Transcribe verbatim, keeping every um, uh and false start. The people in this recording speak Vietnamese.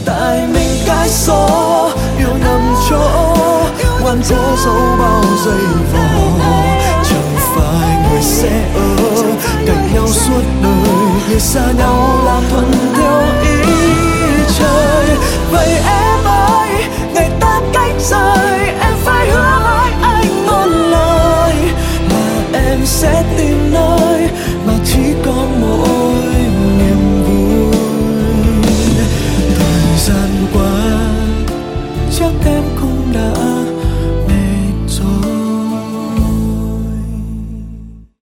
tại mình cái số yêu nằm chỗ ngoan cố dấu bao giây vò. Chẳng phải người sẽ ở cạnh nhau suốt đời, người xa nhau là